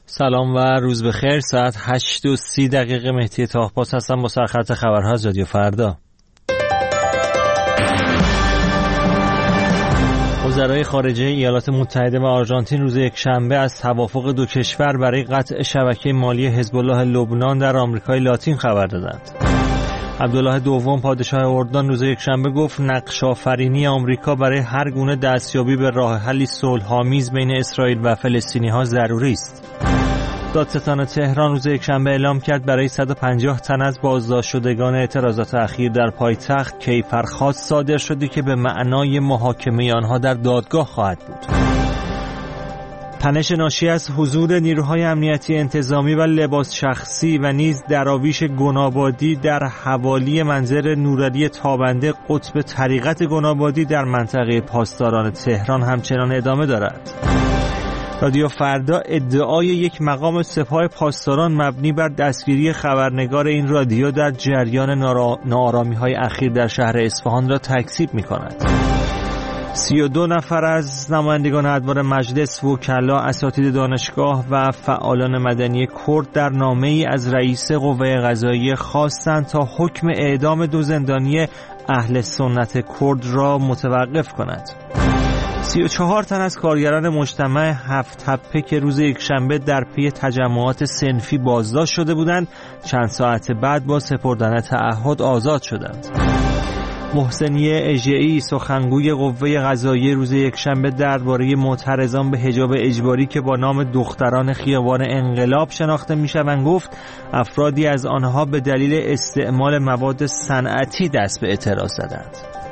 سلام و روز بخیر. ساعت 8:30 مهدی طاهپاس هستم با سرخط خبرها از رادیو فردا. وزرای خارجه ایالات متحده و آرژانتین روز یکشنبه از توافق دو کشور برای قطع شبکه مالی حزب الله لبنان در آمریکای لاتین خبر دادند. عبدالله دوم پادشاه اردن روز یکشنبه گفت نقش‌آفرینی آمریکا برای هر گونه دستیابی به راه حلی صلح‌آمیز بین اسرائیل و فلسطینی‌ها ضروری است. دادستان تهران روز یکشنبه اعلام کرد برای 150 تن از بازداشت شدگان اعتراضات اخیر در پایتخت کیفرخواست صادر شده که به معنای محاکمه آنها در دادگاه خواهد بود. تنش ناشی از حضور نیروهای امنیتی انتظامی و لباس شخصی و نیز دراویش گنابادی در حوالی منظر نورعلی تابنده قطب طریقت گنابادی در منطقه پاسداران تهران همچنان ادامه دارد. رادیو فردا ادعای یک مقام سپاه پاسداران مبنی بر دستگیری خبرنگار این رادیو در جریان ناآرامی‌های اخیر در شهر اصفهان را تکذیب می‌کند. 32 نفر از نمایندگان ادوار مجلس، وکلا، اساتید دانشگاه و فعالان مدنی کرد در نامه‌ای از رئیس قوه قضاییه خواستند تا حکم اعدام 2 زندانی اهل سنت کرد را متوقف کند. 34 تن از کارگران مجتمع 7 تپه که روز یکشنبه در پی تجمعات صنفی بازداشت شده بودند چند ساعت بعد با سپردن تعهد آزاد شدند. محسنیه اژه‌ای سخنگوی قوه قضاییه روز یکشنبه درباره معترضان به حجاب اجباری که با نام دختران خیابان انقلاب شناخته میشوند گفت افرادی از آنها به دلیل استعمال مواد صنعتی دست به اعتراض زدند.